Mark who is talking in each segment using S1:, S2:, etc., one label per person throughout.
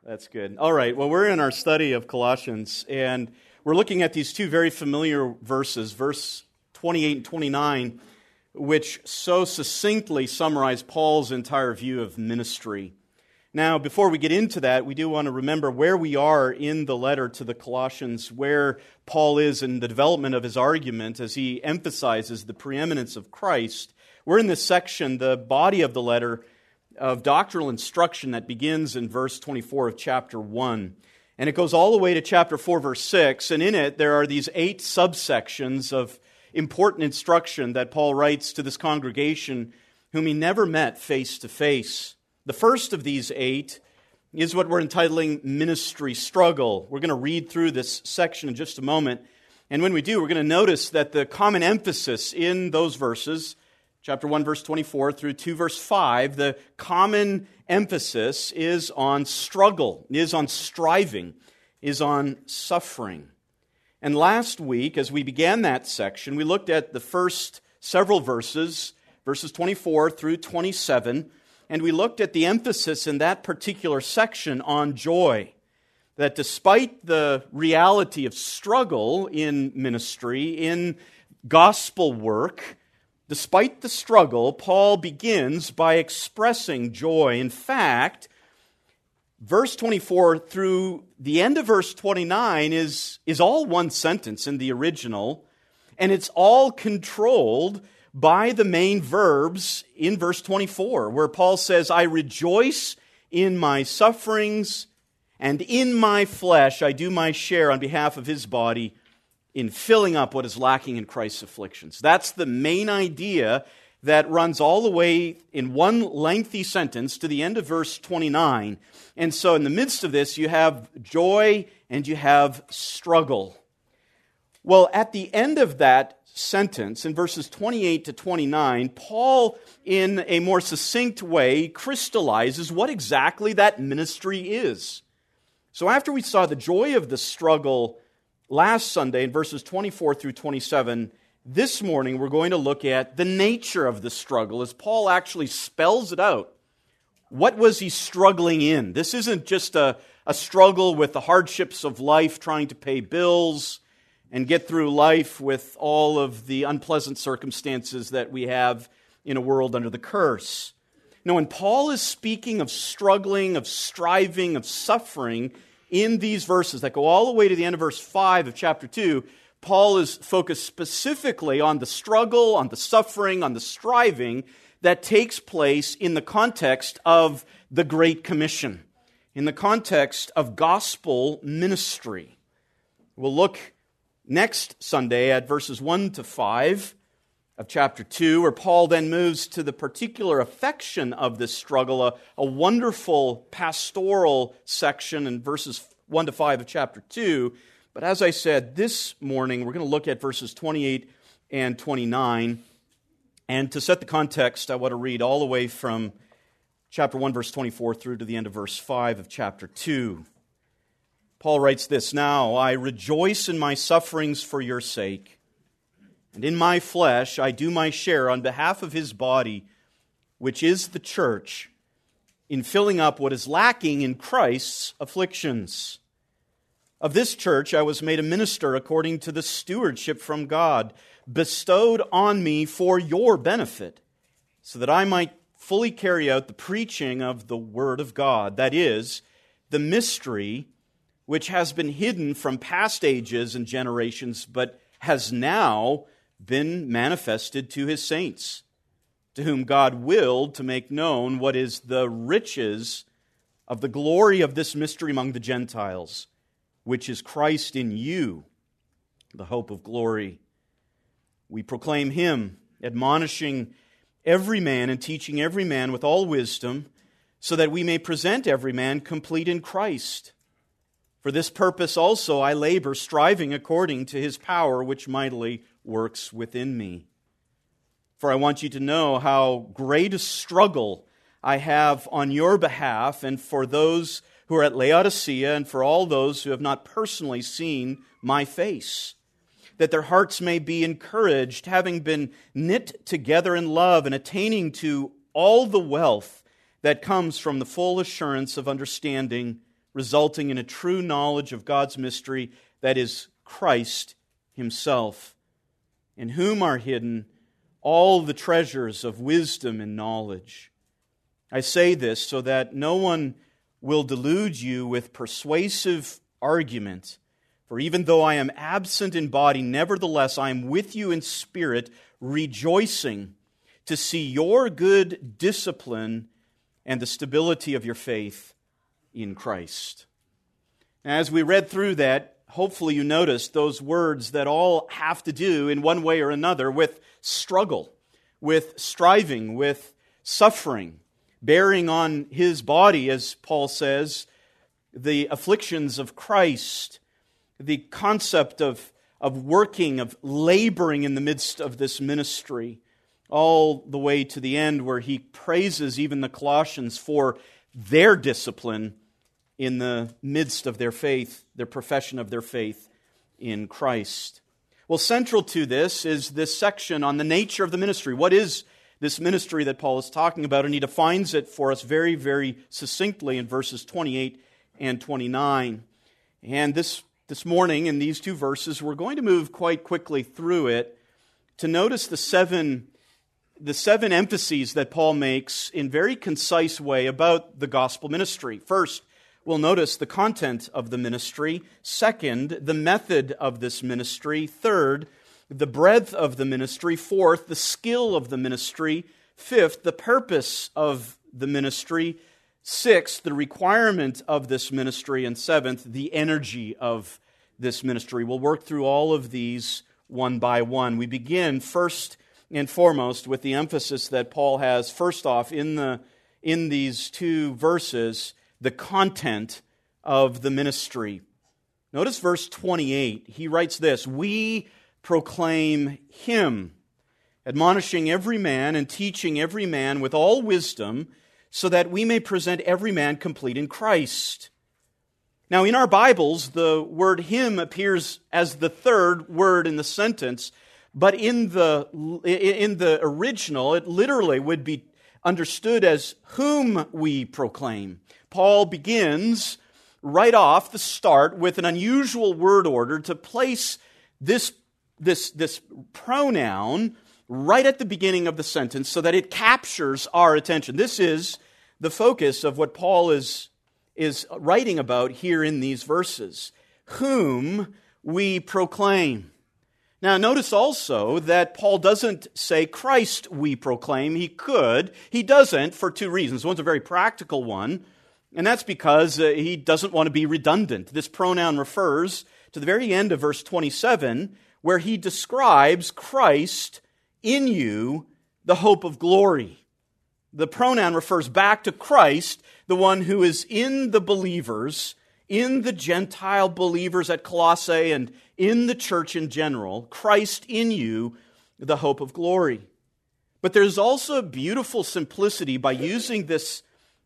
S1: That's good. All right, well, we're in our study of Colossians, and we're looking at these two very familiar verses, verse 28 and 29, which so succinctly summarize Paul's entire view of ministry. Now, before we get into that, we do want to remember where we are in the letter to the Colossians, where Paul is in the development of his argument as he emphasizes the preeminence of Christ. We're in this section, the body of the letter, of doctrinal instruction that begins in verse 24 of chapter 1. And it goes all the way to chapter 4, verse 6, and in it there are these 8 subsections of important instruction that Paul writes to this congregation whom he never met face to face. The first of these 8 is what we're entitling Ministry Struggle. We're going to read through this section in just a moment, and when we do, we're going to notice that the common emphasis in those verses, chapter 1, verse 24 through 2, verse 5, the common emphasis is on struggle, is on striving, is on suffering. And last week, as we began that section, we looked at the first several verses, verses 24 through 27, and we looked at the emphasis in that particular section on joy. That despite the reality of struggle in ministry, in gospel work, despite the struggle, Paul begins by expressing joy. In fact, verse 24 through the end of verse 29 is all one sentence in the original, and it's all controlled by the main verbs in verse 24, where Paul says, I rejoice in my sufferings, and in my flesh I do my share on behalf of his body, in filling up what is lacking in Christ's afflictions. That's the main idea that runs all the way in one lengthy sentence to the end of verse 29. And so in the midst of this, you have joy and you have struggle. Well, at the end of that sentence, in verses 28 to 29, Paul, in a more succinct way, crystallizes what exactly that ministry is. So after we saw the joy of the struggle last Sunday in verses 24 through 27, this morning we're going to look at the nature of the struggle as Paul actually spells it out. What was he struggling in? This isn't just a struggle with the hardships of life, trying to pay bills and get through life with all of the unpleasant circumstances that we have in a world under the curse. No, when Paul is speaking of struggling, of striving, of suffering, in these verses that go all the way to the end of verse 5 of chapter 2, Paul is focused specifically on the struggle, on the suffering, on the striving that takes place in the context of the Great Commission, in the context of gospel ministry. We'll look next Sunday at verses 1 to 5 of chapter 2, where Paul then moves to the particular affection of this struggle, a wonderful pastoral section in verses 1 to 5 of chapter 2. But as I said, this morning we're going to look at verses 28 and 29. And to set the context, I want to read all the way from chapter 1, verse 24 through to the end of verse 5 of chapter 2. Paul writes this, Now I rejoice in my sufferings for your sake, and in my flesh I do my share on behalf of his body, which is the church, in filling up what is lacking in Christ's afflictions. Of this church I was made a minister according to the stewardship from God, bestowed on me for your benefit, so that I might fully carry out the preaching of the Word of God, that is, the mystery which has been hidden from past ages and generations, but has now been manifested to his saints, to whom God willed to make known what is the riches of the glory of this mystery among the Gentiles, which is Christ in you, the hope of glory. We proclaim him, admonishing every man and teaching every man with all wisdom, so that we may present every man complete in Christ. For this purpose also I labor, striving according to his power, which mightily works within me. For I want you to know how great a struggle I have on your behalf, and for those who are at Laodicea, and for all those who have not personally seen my face, that their hearts may be encouraged, having been knit together in love and attaining to all the wealth that comes from the full assurance of understanding, resulting in a true knowledge of God's mystery, that is Christ Himself, in whom are hidden all the treasures of wisdom and knowledge. I say this so that no one will delude you with persuasive argument. For even though I am absent in body, nevertheless I am with you in spirit, rejoicing to see your good discipline and the stability of your faith in Christ. As we read through that, hopefully you noticed those words that all have to do in one way or another with struggle, with striving, with suffering, bearing on His body, as Paul says, the afflictions of Christ, the concept of working, of laboring in the midst of this ministry, all the way to the end where he praises even the Colossians for their discipline in the midst of their faith, their profession of their faith in Christ. Well, central to this is this section on the nature of the ministry. What is this ministry that Paul is talking about? And he defines it for us very, very succinctly in verses 28 and 29. And this morning, in these two verses, we're going to move quite quickly through it to notice the seven emphases that Paul makes in very concise way about the gospel ministry. First, we'll notice the content of the ministry. Second, the method of this ministry. Third, the breadth of the ministry. Fourth, the skill of the ministry. Fifth, the purpose of the ministry. Sixth, the requirement of this ministry. And seventh, the energy of this ministry. We'll work through all of these one by one. We begin first and foremost with the emphasis that Paul has first off in these two verses, the content of the ministry. Notice verse 28. He writes this, "We proclaim Him, admonishing every man and teaching every man with all wisdom, so that we may present every man complete in Christ." Now, in our Bibles, the word Him appears as the third word in the sentence, but in the original, it literally would be understood as whom we proclaim. Paul begins right off the start with an unusual word order to place this pronoun right at the beginning of the sentence so that it captures our attention. This is the focus of what Paul is writing about here in these verses. Whom we proclaim. Now, notice also that Paul doesn't say Christ we proclaim. He could. He doesn't for two reasons. One's a very practical one, and that's because he doesn't want to be redundant. This pronoun refers to the very end of verse 27, where he describes Christ in you, the hope of glory. The pronoun refers back to Christ, the one who is in the believers, in the Gentile believers at Colossae and in the church in general, Christ in you, the hope of glory. But there's also a beautiful simplicity by using this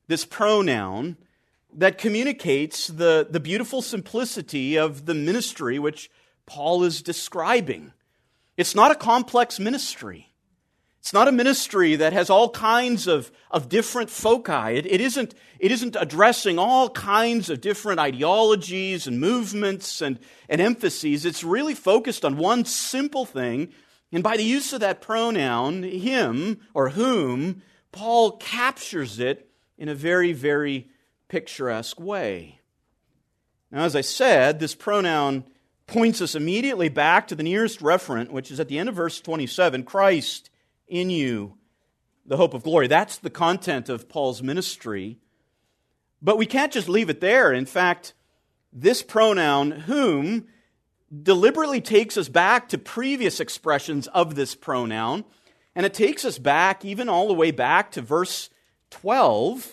S1: pronoun that communicates the beautiful simplicity of the ministry which Paul is describing. It's not a complex ministry. It's not a ministry that has all kinds of different foci. It isn't addressing all kinds of different ideologies and movements and emphases. It's really focused on one simple thing. And by the use of that pronoun, him or whom, Paul captures it in a very, very picturesque way. Now, as I said, this pronoun points us immediately back to the nearest referent, which is at the end of verse 27, Christ in you, the hope of glory. That's the content of Paul's ministry. But we can't just leave it there. In fact, this pronoun, whom, deliberately takes us back to previous expressions of this pronoun, and it takes us back, even all the way back to verse 12,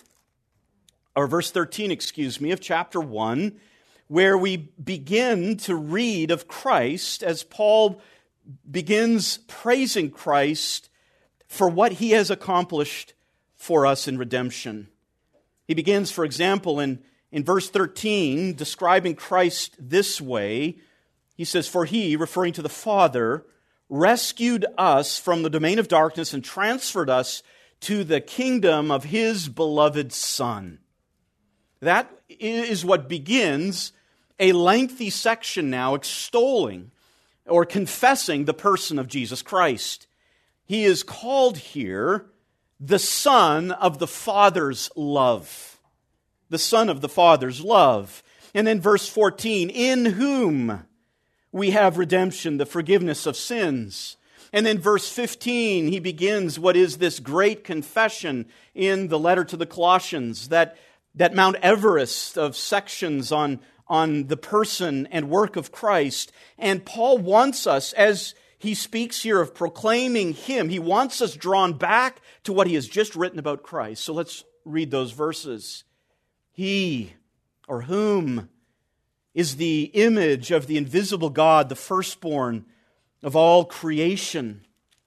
S1: or verse 13, of chapter 1, where we begin to read of Christ as Paul begins praising Christ for what He has accomplished for us in redemption. He begins, for example, in verse 13, describing Christ this way. He says, "For He," referring to the Father, "rescued us from the domain of darkness and transferred us to the kingdom of His beloved Son." That is what begins a lengthy section now extolling or confessing the person of Jesus Christ. He is called here the Son of the Father's love. The Son of the Father's love. And then verse 14, in whom we have redemption, the forgiveness of sins. And then verse 15, he begins what is this great confession in the letter to the Colossians, that Mount Everest of sections on the person and work of Christ. And Paul wants us, as he speaks here of proclaiming Him, he wants us drawn back to what he has just written about Christ. So let's read those verses. He, or whom, is the image of the invisible God, the firstborn of all creation.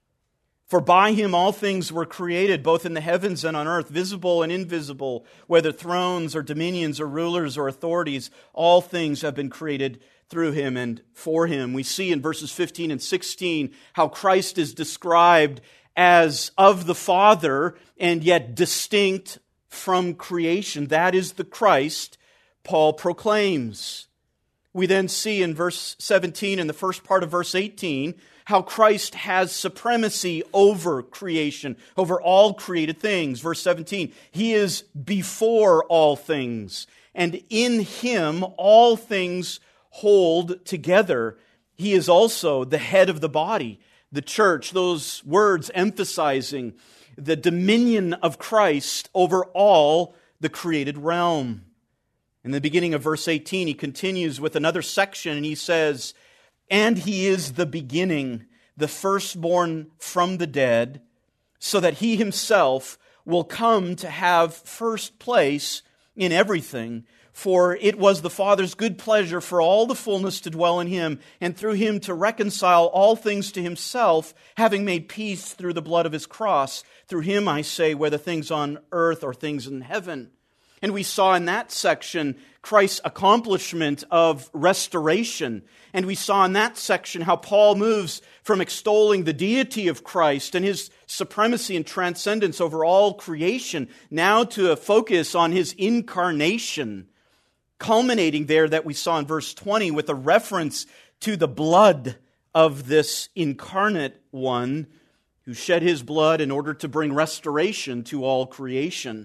S1: For by Him all things were created, both in the heavens and on earth, visible and invisible, whether thrones or dominions or rulers or authorities, all things have been created through Him and for Him. We see in verses 15 and 16 how Christ is described as of the Father and yet distinct from creation. That is the Christ Paul proclaims. We then see in verse 17 and the first part of verse 18 how Christ has supremacy over creation, over all created things. Verse 17, He is before all things, and in Him all things hold together. He is also the head of the body, the church, those words emphasizing the dominion of Christ over all the created realm. In the beginning of verse 18, he continues with another section, and he says, and He is the beginning, the firstborn from the dead, so that He Himself will come to have first place in everything. For it was the Father's good pleasure for all the fullness to dwell in Him, and through Him to reconcile all things to Himself, having made peace through the blood of His cross. Through Him, I say, whether things on earth or things in heaven. And we saw in that section Christ's accomplishment of restoration. And we saw in that section how Paul moves from extolling the deity of Christ and His supremacy and transcendence over all creation, now to a focus on His incarnation, culminating there that we saw in verse 20 with a reference to the blood of this incarnate one who shed His blood in order to bring restoration to all creation.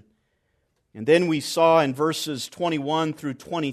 S1: And then we saw in verses 21 through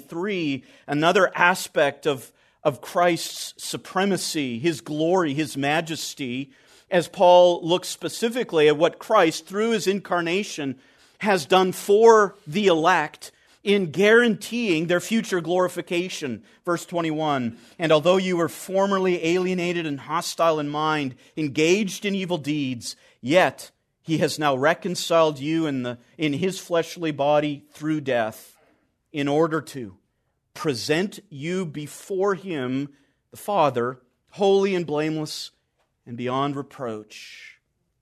S1: 23 another aspect of Christ's supremacy, His glory, His majesty, as Paul looks specifically at what Christ, through His incarnation, has done for the elect in guaranteeing their future glorification. Verse 21, and although you were formerly alienated and hostile in mind, engaged in evil deeds, yet He has now reconciled you in His fleshly body through death, in order to present you before Him, the Father, holy and blameless and beyond reproach.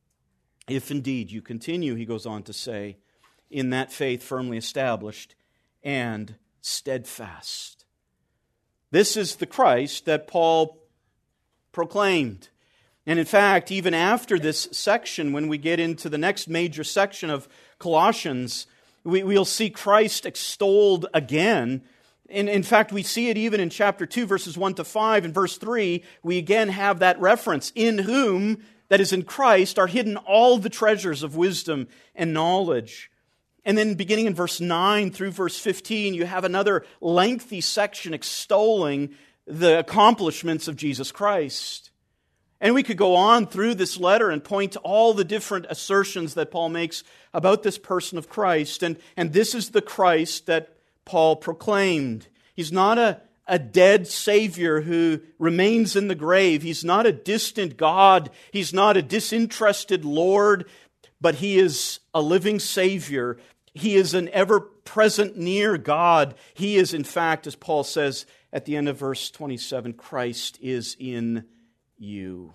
S1: If indeed you continue, he goes on to say, in that faith firmly established and steadfast. This is the Christ that Paul proclaimed. And in fact, even after this section, when we get into the next major section of Colossians, we'll see Christ extolled again. And in fact, we see it even in chapter 2, verses 1 to 5. And verse 3, we again have that reference, in whom, that is in Christ, are hidden all the treasures of wisdom and knowledge. And then beginning in verse 9 through verse 15, you have another lengthy section extolling the accomplishments of Jesus Christ. And we could go on through this letter and point to all the different assertions that Paul makes about this person of Christ. And this is the Christ that Paul proclaimed. He's not a dead Savior who remains in the grave. He's not a distant God. He's not a disinterested Lord, but He is a living Savior. He is an ever-present near God. He is, in fact, as Paul says at the end of verse 27, Christ is in you.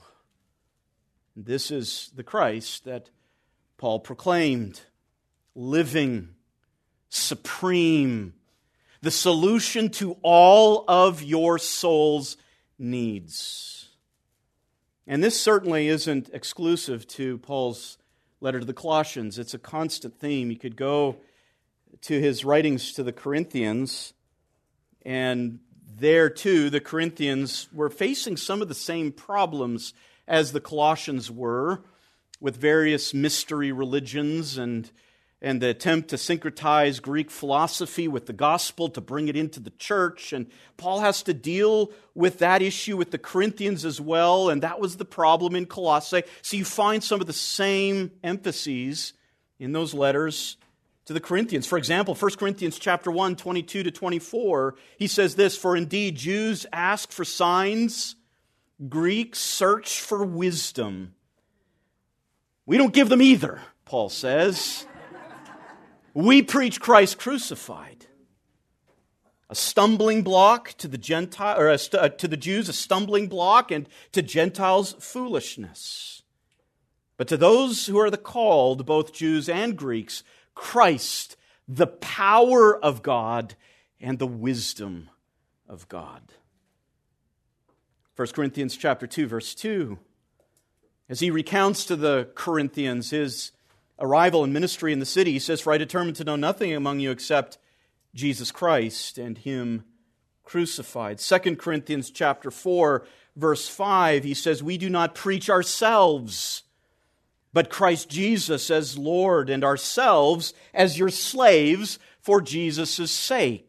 S1: This is the Christ that Paul proclaimed, living, supreme, the solution to all of your soul's needs. And this certainly isn't exclusive to Paul's letter to the Colossians. It's a constant theme. You could go to his writings to the Corinthians, and there too the Corinthians were facing some of the same problems as the Colossians were, with various mystery religions and the attempt to syncretize Greek philosophy with the gospel to bring it into the church. And Paul has to deal with that issue with the Corinthians as well, and that was the problem in Colossae. So you find some of the same emphases in those letters to the Corinthians. For example, 1 Corinthians chapter 1, 22 to 24, he says this, "For indeed Jews ask for signs, Greeks search for wisdom. We don't give them either," Paul says. "We preach Christ crucified. A stumbling block to the to the Jews, a stumbling block, and to Gentiles, foolishness. But to those who are the called, both Jews and Greeks, Christ, the power of God and the wisdom of God." 1 Corinthians chapter 2, verse 2. As he recounts to the Corinthians his arrival and ministry in the city, he says, "For I determined to know nothing among you except Jesus Christ and Him crucified." 2 Corinthians chapter 4, verse 5, he says, "We do not preach ourselves, but Christ Jesus as Lord, and ourselves as your slaves for Jesus' sake."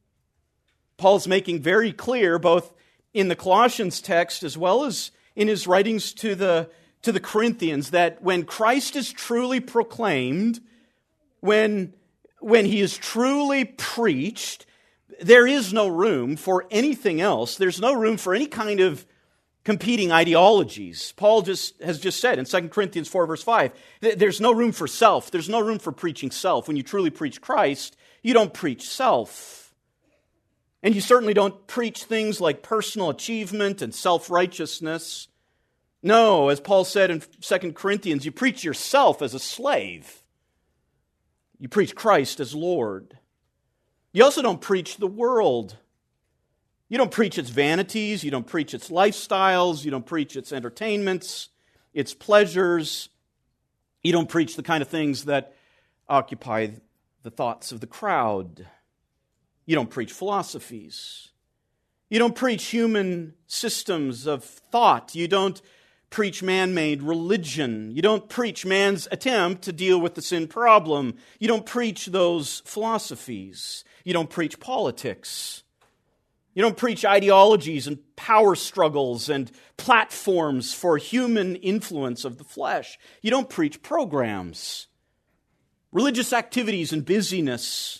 S1: Paul's making very clear, both in the Colossians text as well as in his writings to the Corinthians, that when Christ is truly proclaimed, when He is truly preached, there is no room for anything else. There's no room for any kind of competing ideologies. Paul has just said in 2 Corinthians 4, verse 5, there's no room for self. There's no room for preaching self. When you truly preach Christ, you don't preach self. And you certainly don't preach things like personal achievement and self-righteousness. No, as Paul said in 2 Corinthians, you preach yourself as a slave. You preach Christ as Lord. You also don't preach the world. You don't preach its vanities. You don't preach its lifestyles. You don't preach its entertainments, its pleasures. You don't preach the kind of things that occupy the thoughts of the crowd. You don't preach philosophies. You don't preach human systems of thought. You don't preach man-made religion. You don't preach man's attempt to deal with the sin problem. You don't preach those philosophies. You don't preach politics. You don't preach ideologies and power struggles and platforms for human influence of the flesh. You don't preach programs, religious activities and busyness.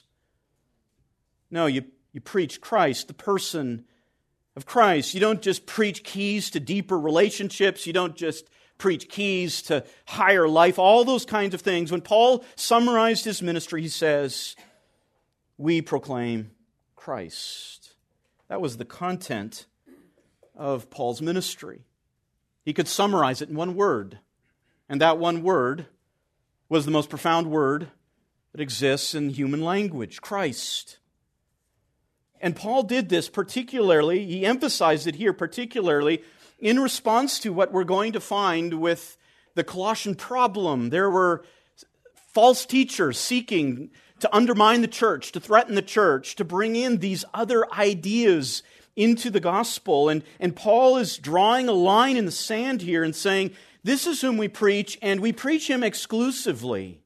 S1: No, you preach Christ, the person of Christ. You don't just preach keys to deeper relationships. You don't just preach keys to higher life, all those kinds of things. When Paul summarized his ministry, he says, "We proclaim Christ." That was the content of Paul's ministry. He could summarize it in one word, and that one word was the most profound word that exists in human language: Christ. And Paul did this particularly, he emphasized it here particularly, in response to what we're going to find with the Colossian problem. There were false teachers seeking to undermine the church, to threaten the church, to bring in these other ideas into the gospel. And Paul is drawing a line in the sand here and saying, this is whom we preach, and we preach Him exclusively.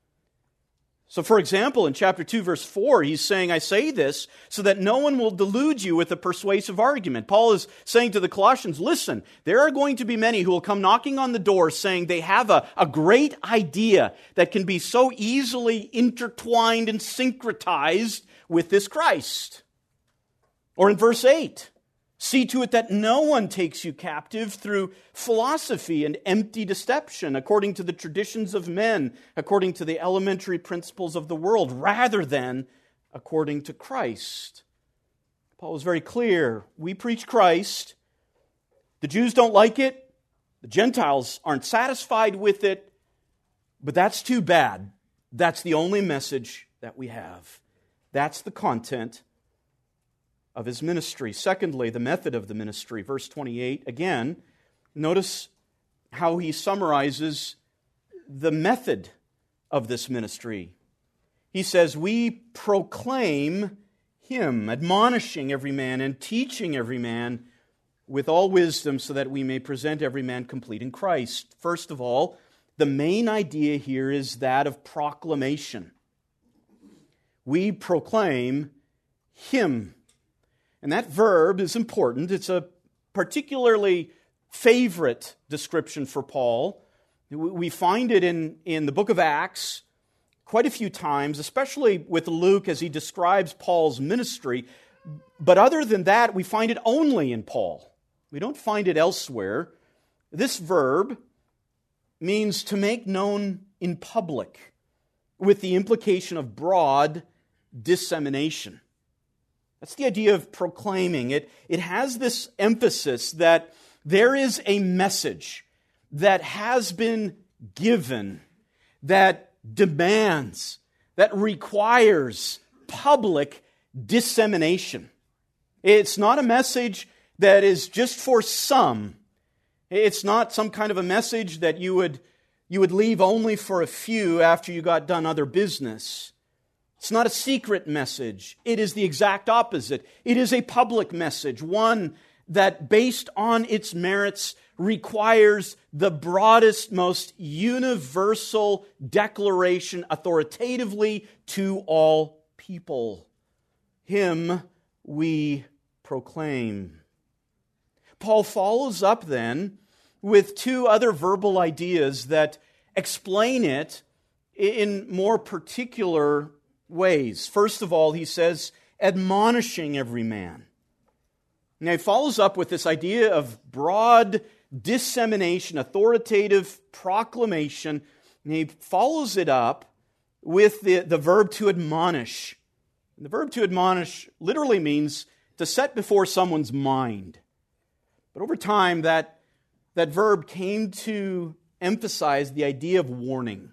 S1: So, for example, in chapter 2, verse 4, he's saying, "I say this so that no one will delude you with a persuasive argument." Paul is saying to the Colossians, listen, there are going to be many who will come knocking on the door saying they have a great idea that can be so easily intertwined and syncretized with this Christ. Or in verse 8, "See to it that no one takes you captive through philosophy and empty deception, according to the traditions of men, according to the elementary principles of the world, rather than according to Christ." Paul was very clear. We preach Christ. The Jews don't like it. The Gentiles aren't satisfied with it. But that's too bad. That's the only message that we have. That's the content of his ministry. Secondly, the method of the ministry. Verse 28, again, notice how he summarizes the method of this ministry. he says, we proclaim him, admonishing every man and teaching every man with all wisdom so that we may present every man complete in Christ. First of all, the main idea here is that of proclamation. We proclaim him. And that verb is important. It's a particularly favorite description for Paul. We find it in the book of Acts quite a few times, especially with Luke as he describes Paul's ministry. But other than that, we find it only in Paul. We don't find it elsewhere. This verb means to make known in public, with the implication of broad dissemination. That's the idea of proclaiming. It has this emphasis that there is a message that has been given, that demands, that requires public dissemination. It's not a message that is just for some. It's not some kind of a message that you would leave only for a few after you got done other business. It's not a secret message. It is the exact opposite. It is a public message, one that, based on its merits, requires the broadest, most universal declaration authoritatively to all people. Him we proclaim. Paul follows up then with two other verbal ideas that explain it in more particular ways. First of all, he says, admonishing every man. Now he follows up with this idea of broad dissemination, authoritative proclamation, and he follows it up with the verb to admonish. And the verb to admonish literally means to set before someone's mind. But over time, that verb came to emphasize the idea of warning.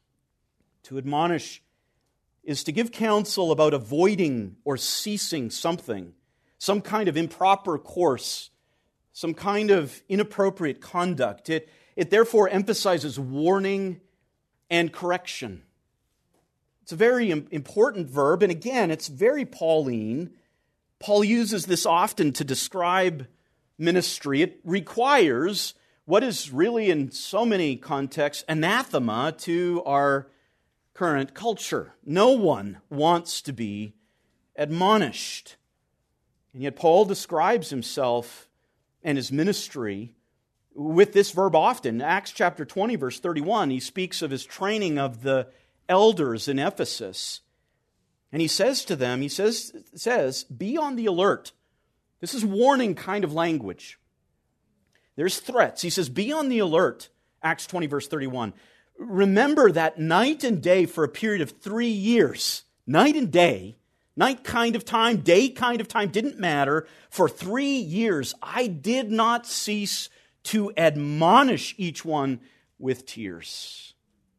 S1: To admonish is to give counsel about avoiding or ceasing something, some kind of improper course, some kind of inappropriate conduct. It therefore emphasizes warning and correction. It's a very important verb, and again, it's very Pauline. Paul uses this often to describe ministry. It requires what is really, in so many contexts, anathema to our current culture. No one wants to be admonished. And yet Paul describes himself and his ministry with this verb often. Acts chapter 20, verse 31, he speaks of his training of the elders in Ephesus. And he says to them, he says, be on the alert. This is warning kind of language. There's threats. He says, be on the alert. Acts 20, verse 31. Remember that night and day for a period of 3 years, night and day, night kind of time, day kind of time, didn't matter. For 3 years, I did not cease to admonish each one with tears.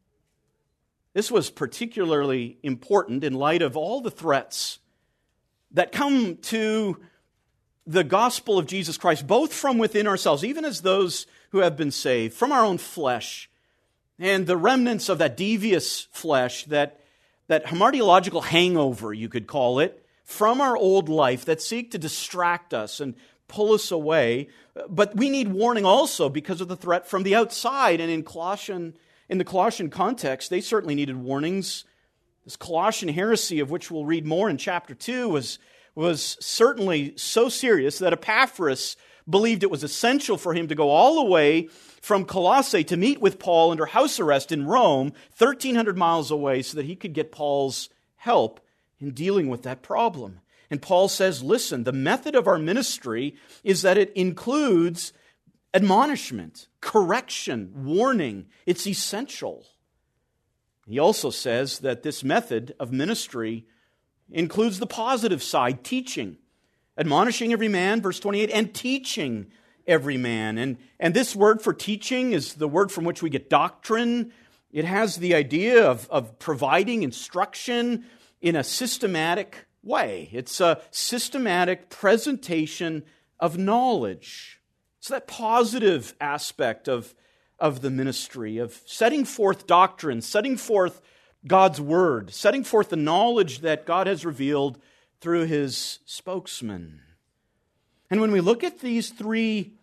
S1: This was particularly important in light of all the threats that come to the gospel of Jesus Christ, both from within ourselves, even as those who have been saved, from our own flesh, and the remnants of that devious flesh, that hamartiological hangover, you could call it, from our old life that seek to distract us and pull us away. But we need warning also because of the threat from the outside. And in the Colossian context, they certainly needed warnings. This Colossian heresy, of which we'll read more in chapter 2, was certainly so serious that Epaphras believed it was essential for him to go all the way from Colossae to meet with Paul under house arrest in Rome, 1,300 miles away, so that he could get Paul's help in dealing with that problem. And Paul says, listen, the method of our ministry is that it includes admonishment, correction, warning. It's essential. He also says that this method of ministry includes the positive side, teaching. Admonishing every man, verse 28, and teaching every man. And this word for teaching is the word from which we get doctrine. It has the idea of providing instruction in a systematic way. It's a systematic presentation of knowledge. It's that positive aspect of the ministry, of setting forth doctrine, setting forth God's Word, setting forth the knowledge that God has revealed through His spokesman. And when we look at these three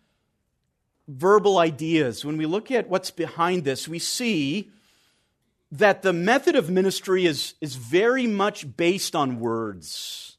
S1: verbal ideas, when we look at what's behind this, we see that the method of ministry is very much based on words.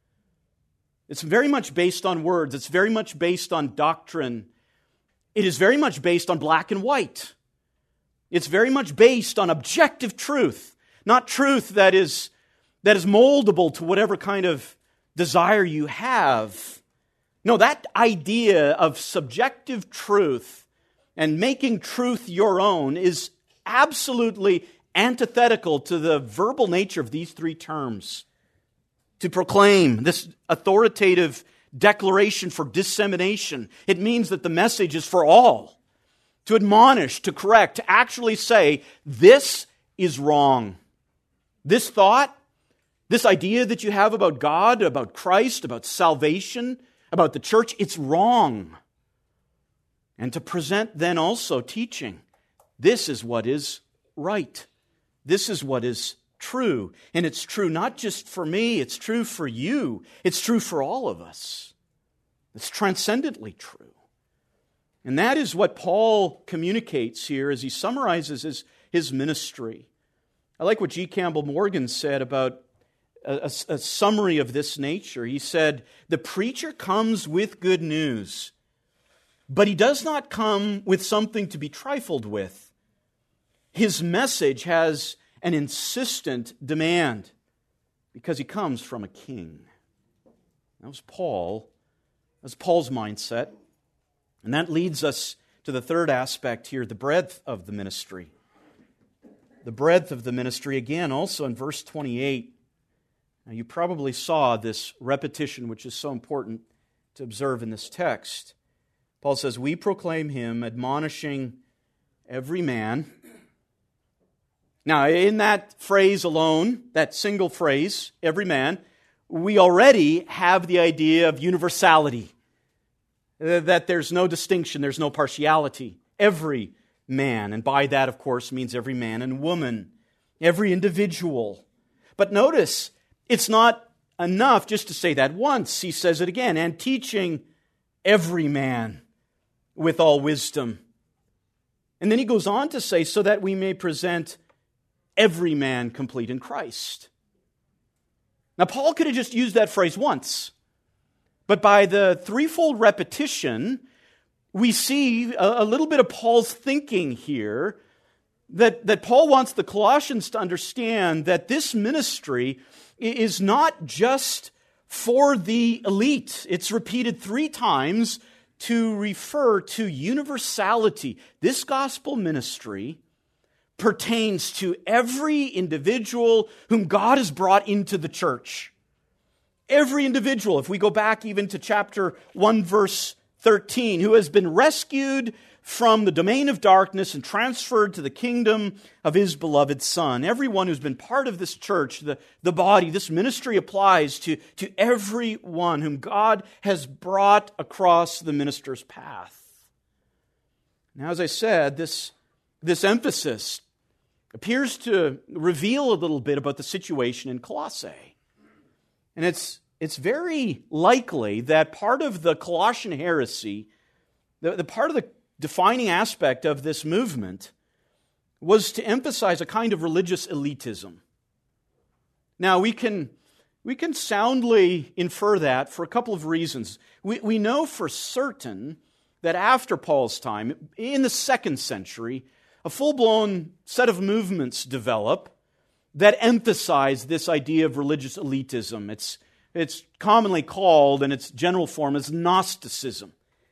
S1: It's very much based on words. It's very much based on doctrine. It is very much based on black and white. It's very much based on objective truth, not truth that is moldable to whatever kind of desire you have. No, that idea of subjective truth and making truth your own is absolutely antithetical to the verbal nature of these three terms. To proclaim, this authoritative declaration for dissemination, it means that the message is for all. To admonish, to correct, to actually say, this is wrong. This thought, this idea that you have about God, about Christ, about salvation, about the church, it's wrong. And to present then also teaching, this is what is right. This is what is true. And it's true not just for me, it's true for you. It's true for all of us. It's transcendently true. And that is what Paul communicates here as he summarizes his ministry. I like what G. Campbell Morgan said about a summary of this nature. He said, the preacher comes with good news, but he does not come with something to be trifled with. His message has an insistent demand because he comes from a king. That was Paul. That's Paul's mindset. And that leads us to the third aspect here, the breadth of the ministry. The breadth of the ministry, again, also in verse 28. Now, you probably saw this repetition, which is so important to observe in this text. Paul says, we proclaim him, admonishing every man. Now, in that phrase alone, that single phrase, every man, we already have the idea of universality. That there's no distinction, there's no partiality. Every man, and by that, of course, means every man and woman, every individual. But notice, it's not enough just to say that once. He says it again, and teaching every man with all wisdom. And then he goes on to say, so that we may present every man complete in Christ. Now, Paul could have just used that phrase once. But by the threefold repetition, we see a little bit of Paul's thinking here, that Paul wants the Colossians to understand that this ministry is not just for the elite. It's repeated 3 times to refer to universality. This gospel ministry pertains to every individual whom God has brought into the church. Every individual, if we go back even to chapter 1, verse 13, who has been rescued from the domain of darkness and transferred to the kingdom of his beloved Son. Everyone who's been part of this church, the body, this ministry applies to everyone whom God has brought across the minister's path. Now, as I said, this emphasis appears to reveal a little bit about the situation in Colossae. And it's very likely that part of the Colossian heresy, the part of the defining aspect of this movement, was to emphasize a kind of religious elitism. Now, we can soundly infer that for a couple of reasons. We know for certain that after Paul's time, in the 2nd century, a full-blown set of movements develop that emphasize this idea of religious elitism. It's commonly called, in its general form, as Gnosticism.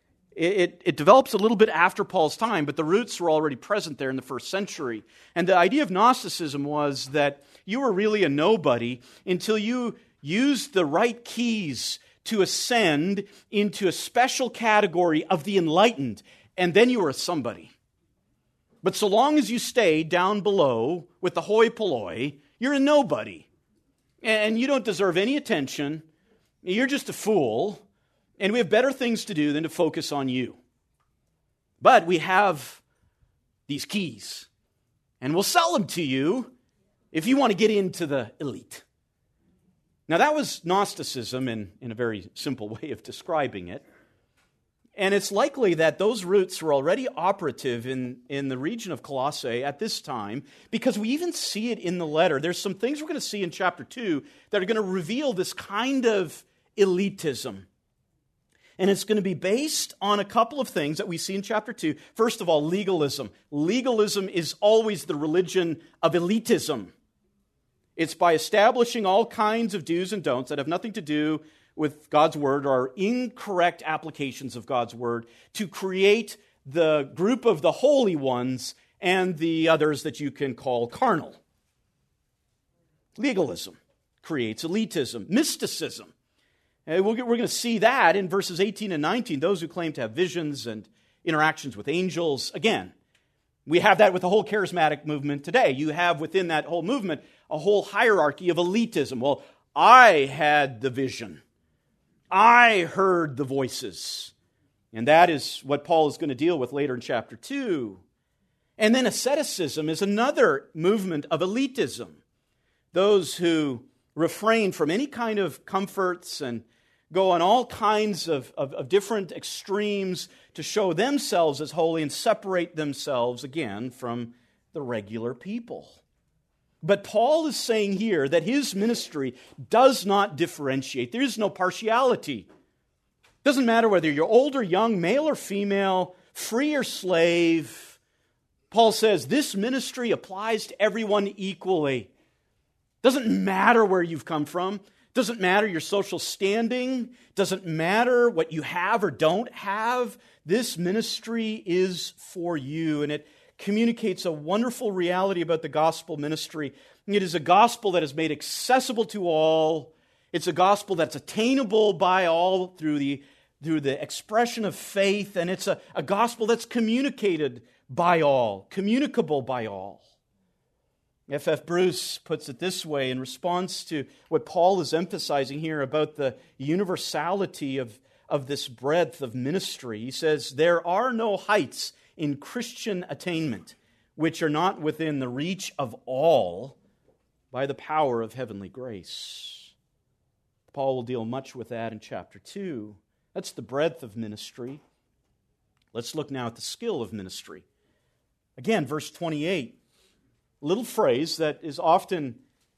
S1: It develops a little bit after Paul's time, but the roots were already present there in the 1st century. And the idea of Gnosticism was that you were really a nobody until you used the right keys to ascend into a special category of the enlightened, and then you were a somebody. But so long as you stayed down below with the hoi polloi, you're a nobody. And you don't deserve any attention. You're just a fool. And we have better things to do than to focus on you. But we have these keys. And we'll sell them to you if you want to get into the elite. Now that was Gnosticism in a very simple way of describing it. And it's likely that those roots were already operative in the region of Colossae at this time, because we even see it in the letter. There's some things we're going to see in chapter 2 that are going to reveal this kind of elitism. And it's going to be based on a couple of things that we see in chapter 2. First of all, legalism. Legalism is always the religion of elitism. It's by establishing all kinds of do's and don'ts that have nothing to do with God's Word or incorrect applications of God's Word to create the group of the holy ones and the others that you can call carnal. Legalism creates elitism. Mysticism. We're going to see that in verses 18 and 19. Those who claim to have visions and interactions with angels. Again, we have that with the whole charismatic movement today. You have within that whole movement a whole hierarchy of elitism. Well, I had the vision. I heard the voices. And that is what Paul is going to deal with later in chapter 2. And then asceticism is another movement of elitism. Those who refrain from any kind of comforts and go on all kinds of different extremes to show themselves as holy and separate themselves, again, from the regular people. But Paul is saying here that his ministry does not differentiate. There is no partiality. It doesn't matter whether you're old or young, male or female, free or slave. Paul says this ministry applies to everyone equally. Doesn't matter where you've come from. Doesn't matter your social standing. Doesn't matter what you have or don't have. This ministry is for you, and it communicates a wonderful reality about the gospel ministry. It is a gospel that is made accessible to all. It's a gospel that's attainable by all through the expression of faith, and it's a gospel that's communicated by all, communicable by all. F.F. Bruce puts it this way in response to what Paul is emphasizing here about the universality of this breadth of ministry. He says, there are no heights in Christian attainment which are not within the reach of all by the power of heavenly grace. Paul will deal much with that in chapter 2. That's the breadth of ministry. Let's look now at the skill of ministry. Again, verse 28. Little phrase that is often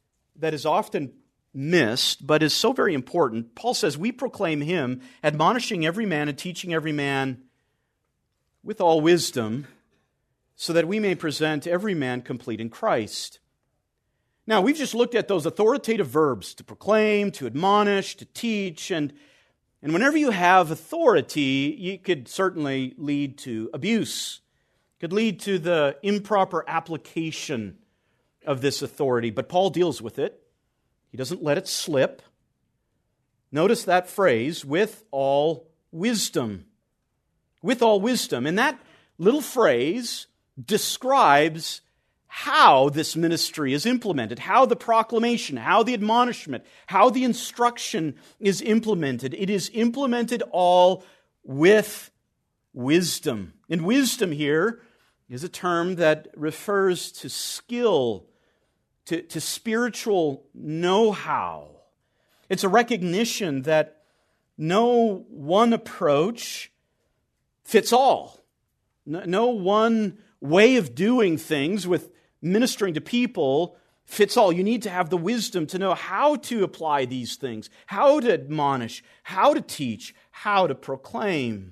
S1: missed, but is so very important. Paul says, we proclaim him, admonishing every man and teaching every man with all wisdom, so that we may present every man complete in Christ. Now, we've just looked at those authoritative verbs, to proclaim, to admonish, to teach, and whenever you have authority, it could certainly lead to abuse. Could lead to the improper application of this authority. But Paul deals with it. He doesn't let it slip. Notice that phrase, with all wisdom. With all wisdom. And that little phrase describes how this ministry is implemented, how the proclamation, how the admonishment, how the instruction is implemented. It is implemented all with wisdom. And wisdom here is a term that refers to skill, to spiritual know-how. It's a recognition that no one approach fits all. No one way of doing things with ministering to people fits all. You need to have the wisdom to know how to apply these things, how to admonish, how to teach, how to proclaim.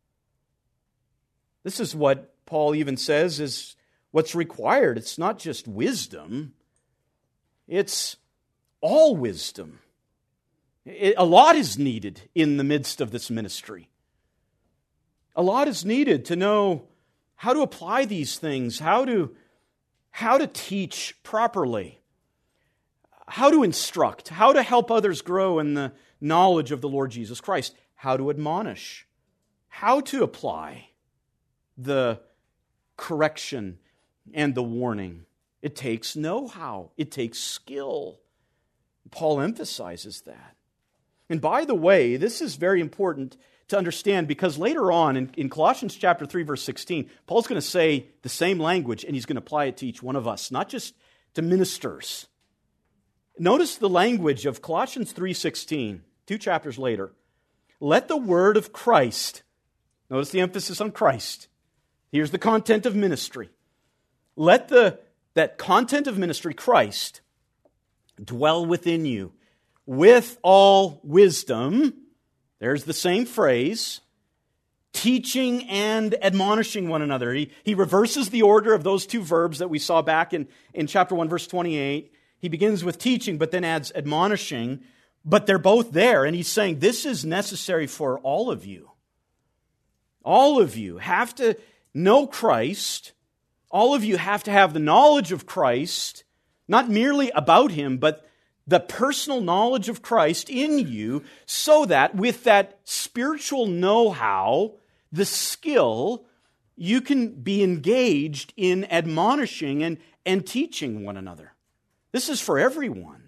S1: This is what Paul even says is what's required. It's not just wisdom, it's all wisdom. A lot is needed in the midst of this ministry. A lot is needed to know how to apply these things, how to teach properly, how to instruct, how to help others grow in the knowledge of the Lord Jesus Christ, how to admonish, how to apply the correction and the warning. It takes know-how. It takes skill. Paul emphasizes that. And by the way, this is very important to understand because later on in Colossians chapter 3, verse 16, Paul's going to say the same language and he's going to apply it to each one of us. Not just to ministers. Notice the language of Colossians 3:16, 2 chapters later. Let the word of Christ, notice the emphasis on Christ. Here's the content of ministry. Let that content of ministry, Christ, dwell within you with all wisdom. There's the same phrase, teaching and admonishing one another. He reverses the order of those two verbs that we saw back in chapter 1, verse 28. He begins with teaching, but then adds admonishing. But they're both there, and he's saying this is necessary for all of you. All of you have to know Christ. All of you have to have the knowledge of Christ, not merely about Him, but the personal knowledge of Christ in you, so that with that spiritual know-how, the skill, you can be engaged in admonishing and teaching one another. This is for everyone.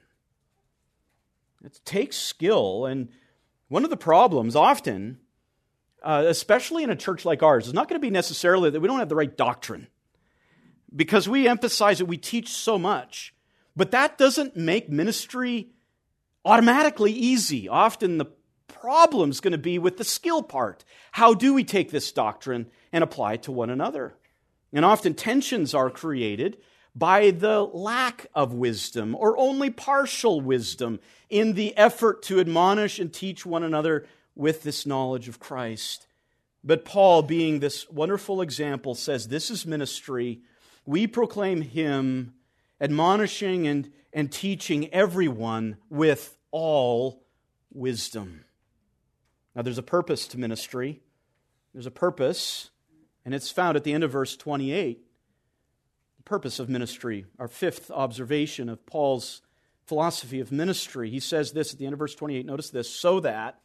S1: It takes skill, and one of the problems often, especially in a church like ours, is not going to be necessarily that we don't have the right doctrine, because we emphasize that we teach so much. But that doesn't make ministry automatically easy. Often the problem's going to be with the skill part. How do we take this doctrine and apply it to one another? And often tensions are created by the lack of wisdom or only partial wisdom in the effort to admonish and teach one another with this knowledge of Christ. But Paul, being this wonderful example, says this is ministry. We proclaim Him, admonishing and teaching everyone with all wisdom. Now there's a purpose to ministry. There's a purpose, and it's found at the end of verse 28. The purpose of ministry, our fifth observation of Paul's philosophy of ministry. He says this at the end of verse 28, notice this, so that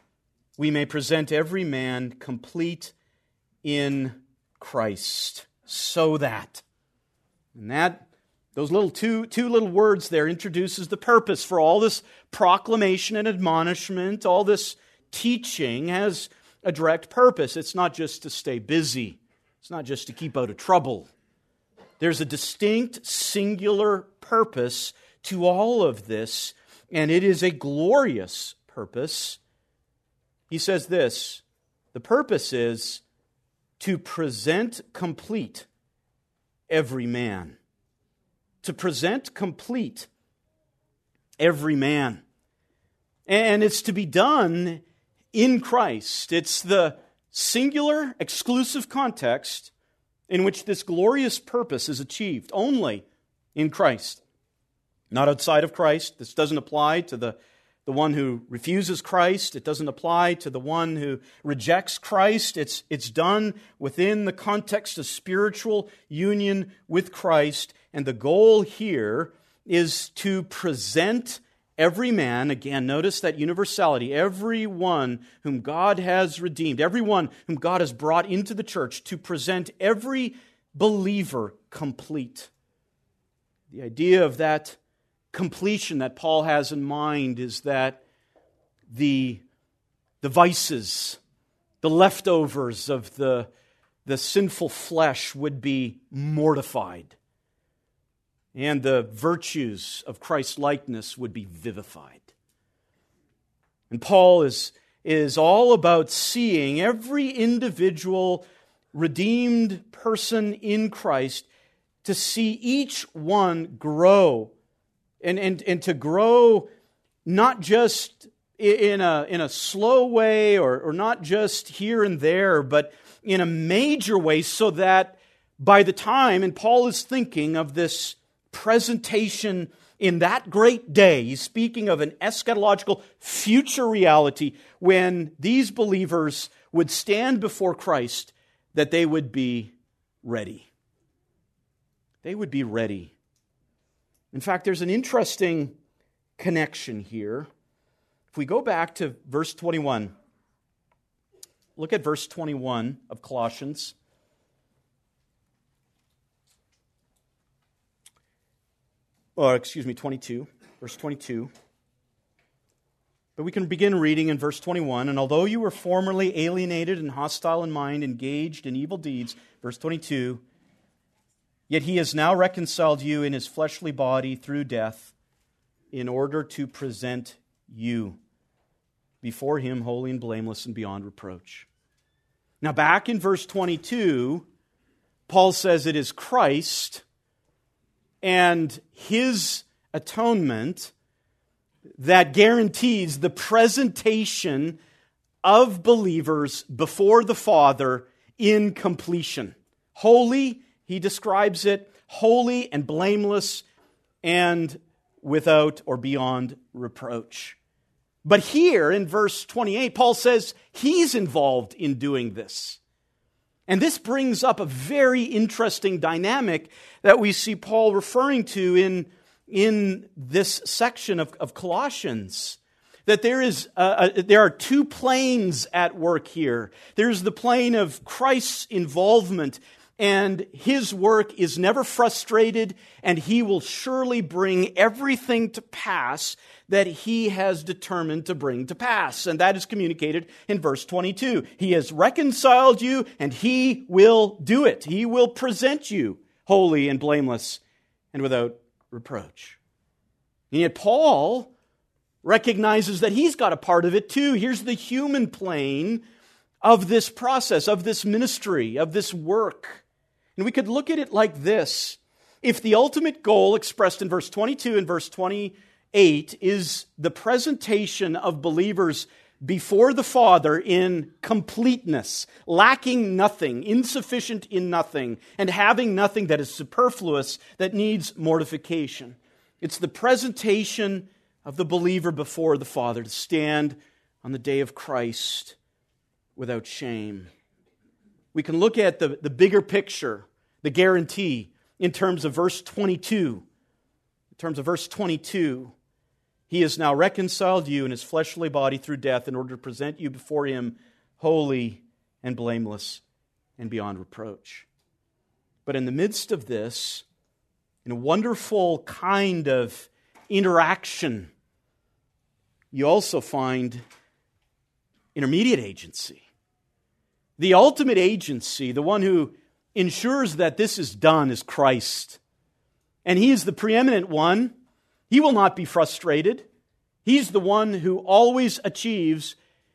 S1: we may present every man complete in Christ. So that. And those little two little words there introduces the purpose for all this proclamation and admonishment, all this teaching has a direct purpose. It's not just to stay busy. It's not just to keep out of trouble. There's a distinct, singular purpose to all of this, and it is a glorious purpose. He says this, the purpose is to present complete every man. To present complete every man. And it's to be done in Christ. It's the singular, exclusive context in which this glorious purpose is achieved, only in Christ. Not outside of Christ. This doesn't apply to the one who refuses Christ. It doesn't apply to the one who rejects Christ. It's done within the context of spiritual union with Christ. And the goal here is to present every man, again, notice that universality, everyone whom God has redeemed, everyone whom God has brought into the church, to present every believer complete. The idea of that completion that Paul has in mind is that the vices, the leftovers of the sinful flesh would be mortified, and the virtues of Christ's likeness would be vivified. And Paul is all about seeing every individual redeemed person in Christ, to see each one grow, and to grow not just in a slow way or not just here and there, but in a major way, so that by the time, and Paul is thinking of this presentation in that great day, he's speaking of an eschatological future reality when these believers would stand before Christ, that they would be ready. They would be ready. In fact, there's an interesting connection here. If we go back to verse 21, look at verse 21 of Colossians. Or, 22, verse 22. But we can begin reading in verse 21. And although you were formerly alienated and hostile in mind, engaged in evil deeds, verse 22, Yet he has now reconciled you in his fleshly body through death in order to present you before him holy and blameless and beyond reproach. Now back in verse 22, Paul says it is Christ and his atonement that guarantees the presentation of believers before the Father in completion. Holy, he describes it, holy and blameless and without or beyond reproach. But here in verse 28, Paul says he's involved in doing this. And this brings up a very interesting dynamic that we see Paul referring to in this section of Colossians. That there are two planes at work here. There's the plane of Christ's involvement, and his work is never frustrated, and he will surely bring everything to pass that he has determined to bring to pass. And that is communicated in verse 22. He has reconciled you, and he will do it. He will present you holy and blameless and without reproach. And yet Paul recognizes that he's got a part of it too. Here's the human plane of this process, of this ministry, of this work. And we could look at it like this. If the ultimate goal expressed in verse 22 and verse 28 is the presentation of believers before the Father in completeness, lacking nothing, insufficient in nothing, and having nothing that is superfluous, that needs mortification. It's the presentation of the believer before the Father to stand on the day of Christ without shame. We can look at the bigger picture, the guarantee, in terms of verse 22. In terms of verse 22, he has now reconciled you in his fleshly body through death in order to present you before him holy and blameless and beyond reproach. But in the midst of this, in a wonderful kind of interaction, you also find intermediate agency. The ultimate agency, the one who ensures that this is done, is Christ. And he is the preeminent one. He will not be frustrated. He's the one who always achieves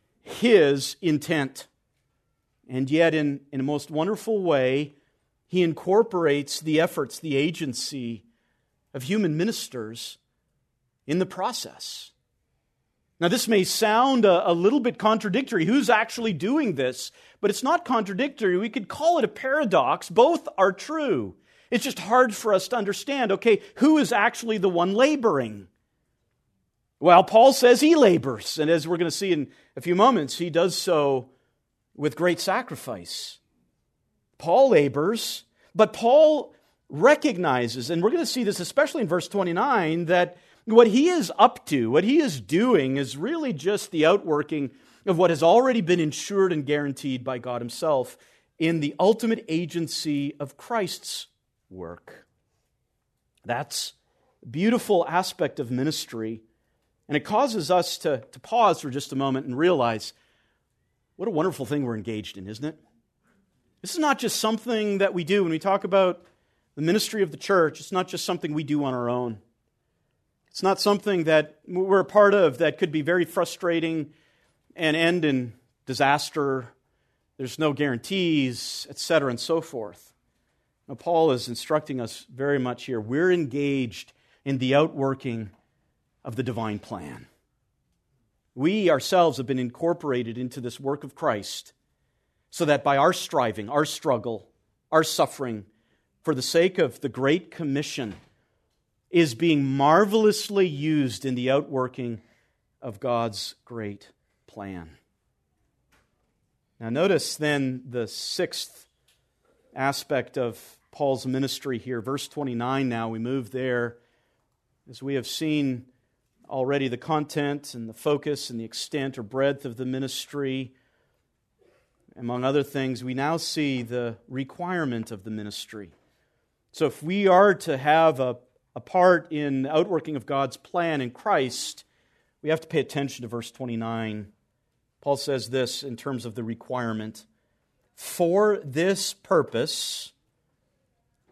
S1: his intent. And yet, in a most wonderful way, he incorporates the efforts, the agency of human ministers in the process. Now, this may sound a little bit contradictory. Who's actually doing this? But it's not contradictory. We could call it a paradox. Both are true. It's just hard for us to understand, okay, who is actually the one laboring? Well, Paul says he labors. And as we're going to see in a few moments, he does so with great sacrifice. Paul labors, but Paul recognizes, and we're going to see this especially in verse 29, that what he is up to, what he is doing, is really just the outworking of what has already been ensured and guaranteed by God himself in the ultimate agency of Christ's work. That's a beautiful aspect of ministry, and it causes us to pause for just a moment and realize what a wonderful thing we're engaged in, isn't it? This is not just something that we do when we talk about the ministry of the church. It's not just something we do on our own. It's not something that we're a part of that could be very frustrating and end in disaster. There's no guarantees, etc., and so forth. Now, Paul is instructing us very much here. We're engaged in the outworking of the divine plan. We ourselves have been incorporated into this work of Christ so that by our striving, our struggle, our suffering, for the sake of the Great Commission, is being marvelously used in the outworking of God's great plan. Now notice then the sixth aspect of Paul's ministry here. Verse 29 now, we move there. As we have seen already the content and the focus and the extent or breadth of the ministry, among other things, we now see the requirement of the ministry. So if we are to have a part in the outworking of God's plan in Christ, we have to pay attention to verse 29. Paul says this in terms of the requirement. For this purpose,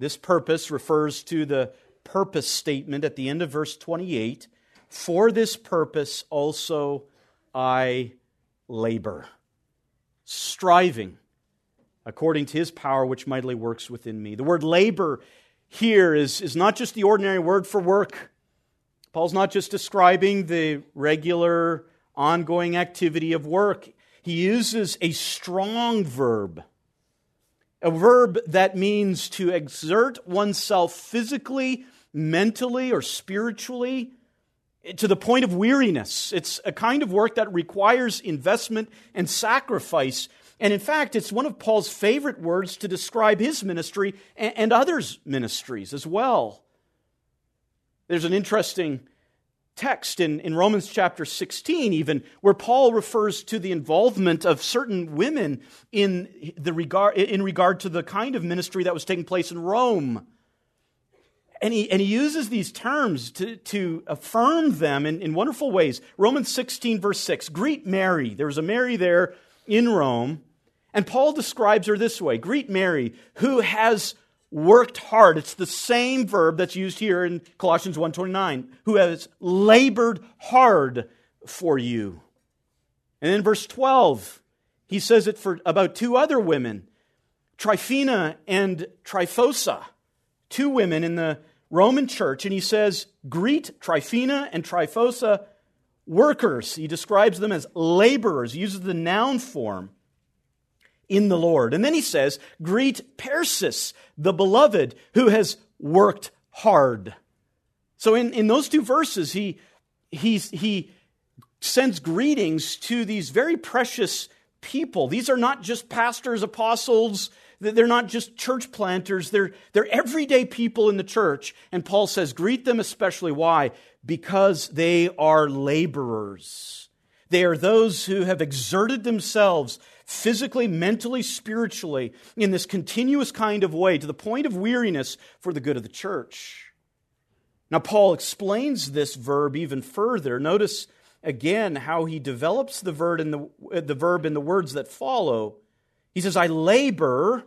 S1: This purpose refers to the purpose statement at the end of verse 28. For this purpose also I labor, striving according to His power which mightily works within me. The word labor here is not just the ordinary word for work. Paul's not just describing the regular, ongoing activity of work. He uses a strong verb, a verb that means to exert oneself physically, mentally, or spiritually to the point of weariness. It's a kind of work that requires investment and sacrifice. And in fact, it's one of Paul's favorite words to describe his ministry and others' ministries as well. There's an interesting text in Romans chapter 16 even, where Paul refers to the involvement of certain women in regard to the kind of ministry that was taking place in Rome. And he uses these terms to affirm them in wonderful ways. Romans 16 verse 6, greet Mary. There was a Mary there in Rome, and Paul describes her this way, greet Mary, who has worked hard. It's the same verb that's used here in Colossians 1:29, who has labored hard for you. And in verse 12, he says it about two other women, Tryphena and Tryphosa, two women in the Roman church, and he says, greet Tryphena and Tryphosa, workers. He describes them as laborers. He uses the noun form in the Lord. And then he says, greet Persis, the beloved, who has worked hard. So in those two verses, he sends greetings to these very precious people. These are not just pastors, apostles. They're not just church planters. They're everyday people in the church. And Paul says, greet them especially. Why? Because they are laborers. They are those who have exerted themselves physically, mentally, spiritually in this continuous kind of way to the point of weariness for the good of the church. Now, Paul explains this verb even further. Notice again how he develops the verb in the words that follow. He says, I labor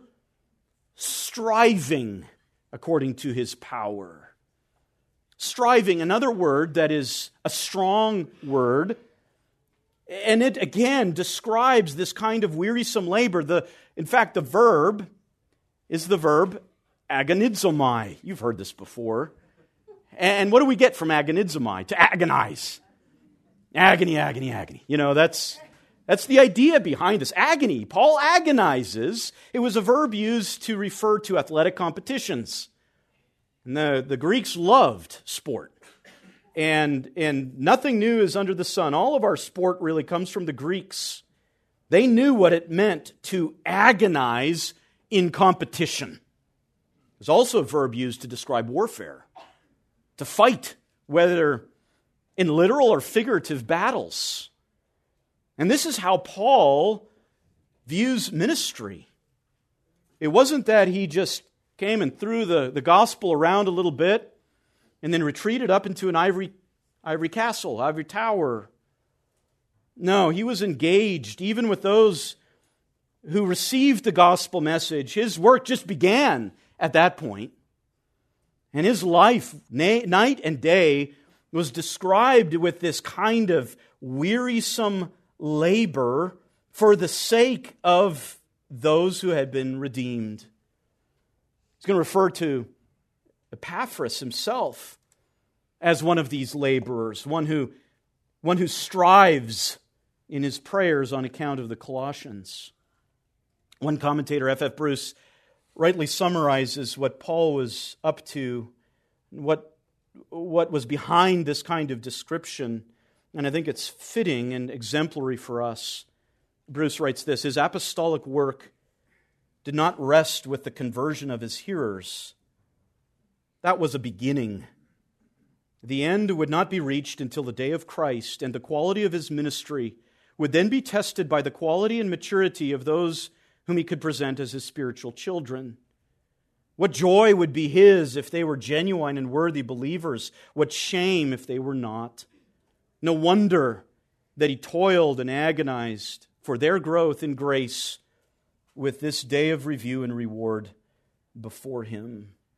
S1: striving according to His power. Striving, another word that is a strong word, and it again describes this kind of wearisome labor. In fact, the verb is the verb agonizomai. You've heard this before. And what do we get from agonizomai? To agonize. Agony, agony, agony. You know, that's the idea behind this. Agony. Paul agonizes. It was a verb used to refer to athletic competitions. And the Greeks loved sport. And nothing new is under the sun. All of our sport really comes from the Greeks. They knew what it meant to agonize in competition. There's also a verb used to describe warfare. To fight, whether in literal or figurative battles. And this is how Paul views ministry. It wasn't that he just came and threw the gospel around a little bit and then retreated up into an ivory castle, ivory tower. No, he was engaged even with those who received the gospel message. His work just began at that point. And his life, night and day, was described with this kind of wearisome labor for the sake of those who had been redeemed. He's going to refer to Epaphras himself as one of these laborers, one who strives in his prayers on account of the Colossians. One commentator, F.F. Bruce, rightly summarizes what Paul was up to, what was behind this kind of description, and I think it's fitting and exemplary for us. Bruce writes this, his apostolic work did not rest with the conversion of his hearers. That was a beginning. The end would not be reached until the day of Christ, and the quality of his ministry would then be tested by the quality and maturity of those whom he could present as his spiritual children. What joy would be his if they were genuine and worthy believers? What shame if they were not? No wonder that he toiled and agonized for their growth in grace with this day of review and reward before him.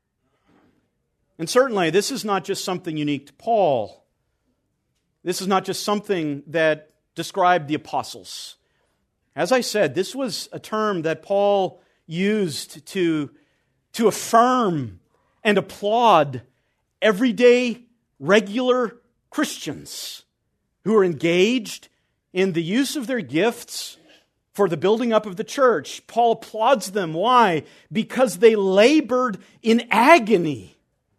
S1: And certainly, this is not just something unique to Paul. This is not just something that described the apostles. As I said, this was a term that Paul used to affirm and applaud everyday, regular Christians who are engaged in the use of their gifts for the building up of the church. Paul applauds them. Why? Because they labored in agony.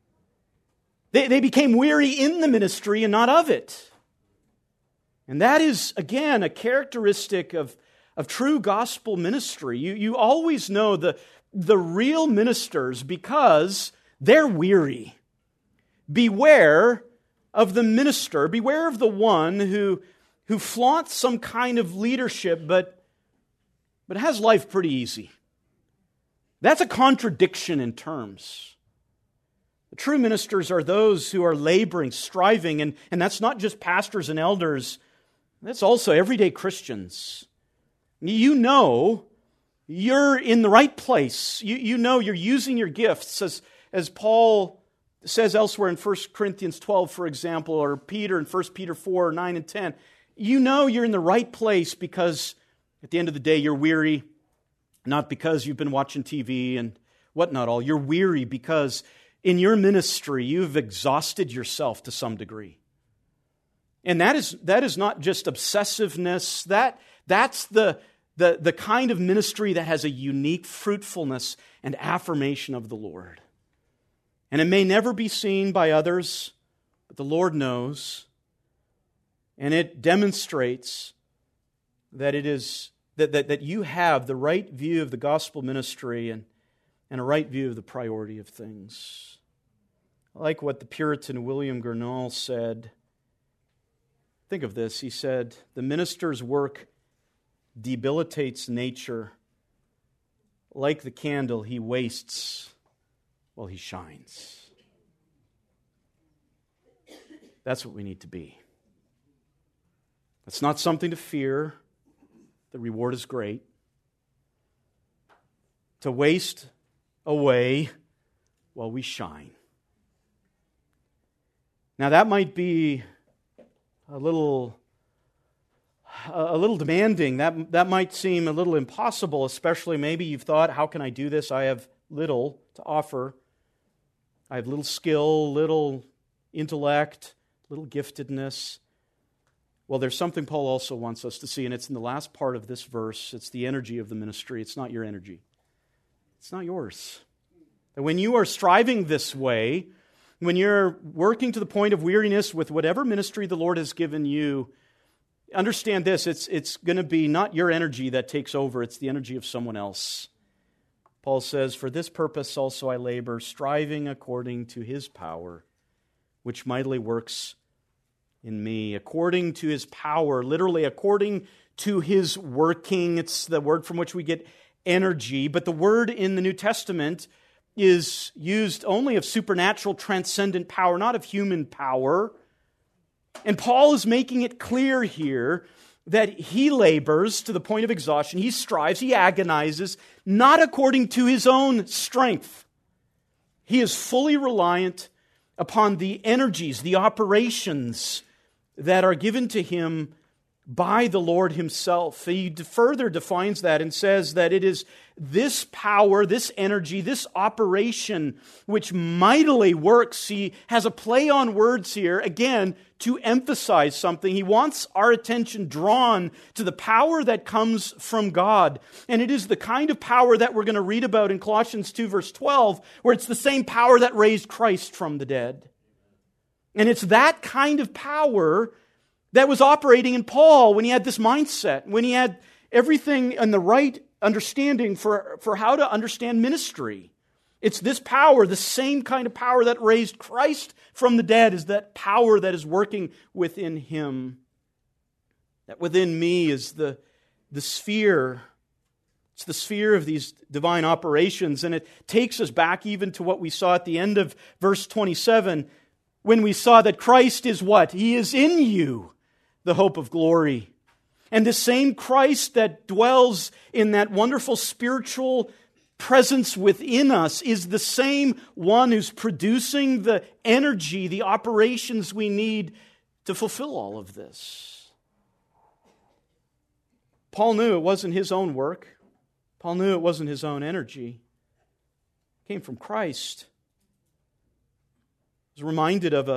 S1: They became weary in the ministry and not of it. And that is, again, a characteristic of true gospel ministry. You always know the real ministers because they're weary. Beware of the minister. Beware of the one who flaunts some kind of leadership but has life pretty easy. That's a contradiction in terms. The true ministers are those who are laboring, striving, and that's not just pastors and elders. That's also everyday Christians. You know you're in the right place. You know you're using your gifts, as Paul says elsewhere in 1 Corinthians 12, for example, or Peter in 1 Peter 4, 9 and 10. You know you're in the right place because at the end of the day you're weary, not because you've been watching TV and whatnot all. You're weary because in your ministry you've exhausted yourself to some degree. And that is not just obsessiveness. That's the kind of ministry that has a unique fruitfulness and affirmation of the Lord. And it may never be seen by others, but the Lord knows. And it demonstrates that it is that you have the right view of the gospel ministry and a right view of the priority of things. I like what the Puritan William Gurnall said. Think of this. He said, "The minister's work debilitates nature. Like the candle, he wastes while he shines." That's what we need to be. It's not something to fear. The reward is great. To waste away while we shine. Now that might be a little demanding. That might seem a little impossible, especially maybe you've thought, how can I do this? I have little to offer. I have little skill, little intellect, little giftedness. Well, there's something Paul also wants us to see, and it's in the last part of this verse. It's the energy of the ministry. It's not your energy. It's not yours. And when you are striving this way, when you're working to the point of weariness with whatever ministry the Lord has given you, understand this, it's going to be not your energy that takes over, it's the energy of someone else. Paul says, "For this purpose also I labor, striving according to His power, which mightily works in me." According to His power, literally according to His working. It's the word from which we get energy, but the word in the New Testament is used only of supernatural, transcendent power, not of human power. And Paul is making it clear here that he labors to the point of exhaustion. He strives, he agonizes, not according to his own strength. He is fully reliant upon the energies, the operations that are given to him by the Lord Himself. He further defines that and says that it is this power, this energy, this operation which mightily works. He has a play on words here, again, to emphasize something. He wants our attention drawn to the power that comes from God. And it is the kind of power that we're going to read about in Colossians 2 verse 12, where it's the same power that raised Christ from the dead. And it's that kind of power that was operating in Paul when he had this mindset, when he had everything in the right understanding for how to understand ministry. It's this power, the same kind of power that raised Christ from the dead, is that power that is working within him. That within me is the sphere. It's the sphere of these divine operations, and it takes us back even to what we saw at the end of verse 27, when we saw that Christ is what? He is in you, the hope of glory. And the same Christ that dwells in that wonderful spiritual presence within us is the same one who's producing the energy, the operations we need to fulfill all of this. Paul knew it wasn't his own work. Paul knew it wasn't his own energy. It came from Christ. I was reminded of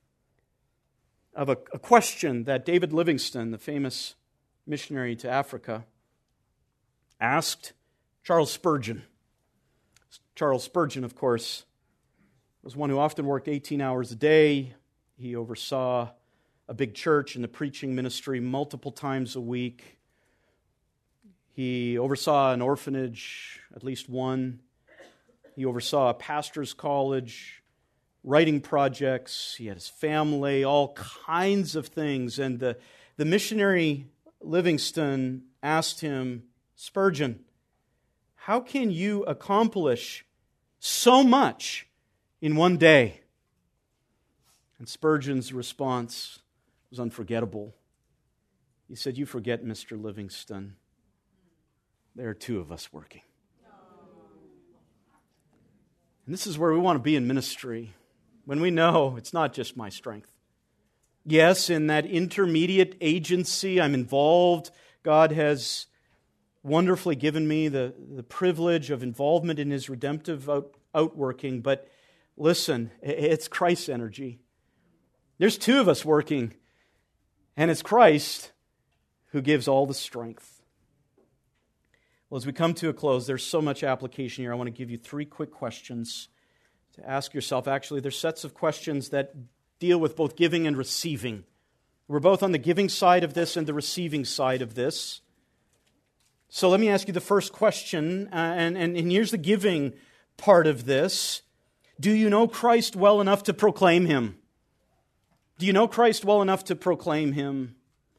S1: a question that David Livingstone, the famous missionary to Africa, asked Charles Spurgeon. Charles Spurgeon, of course, was one who often worked 18 hours a day. He oversaw a big church and the preaching ministry multiple times a week. He oversaw an orphanage, at least one. He oversaw a pastor's college, writing projects. He had his family, all kinds of things. And the missionary Livingstone asked him, Spurgeon, how can you accomplish so much in one day? And Spurgeon's response was unforgettable. He said, you forget, Mr. Livingstone, there are two of us working. And this is where we want to be in ministry, when we know it's not just my strength. Yes, in that intermediate agency, I'm involved. God has wonderfully given me the privilege of involvement in His redemptive outworking. But listen, it's Christ's energy. There's two of us working, and it's Christ who gives all the strength. Well, as we come to a close, there's so much application here. I want to give you 3 quick questions to ask yourself. Actually, they're sets of questions that deal with both giving and receiving. We're both on the giving side of this and the receiving side of this. So let me ask you the first question, and here's the giving part of this. Do you know Christ well enough to proclaim Him? Do you know Christ well enough to proclaim Him?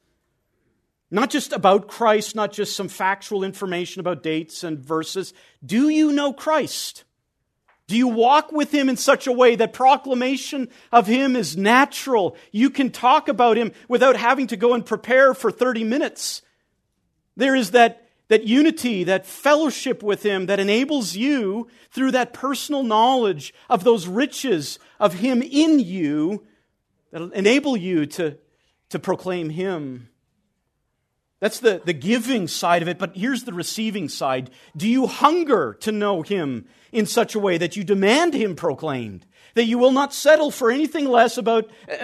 S1: Not just about Christ, not just some factual information about dates and verses. Do you know Christ? Do you walk with Him in such a way that proclamation of Him is natural? You can talk about Him without having to go and prepare for 30 minutes. There is that unity, that fellowship with Him that enables you, through that personal knowledge of those riches of Him in you, that enable you to proclaim Him. That's the giving side of it, but here's the receiving side. Do you hunger to know Him in such a way that you demand Him proclaimed? That you will not settle for anything less in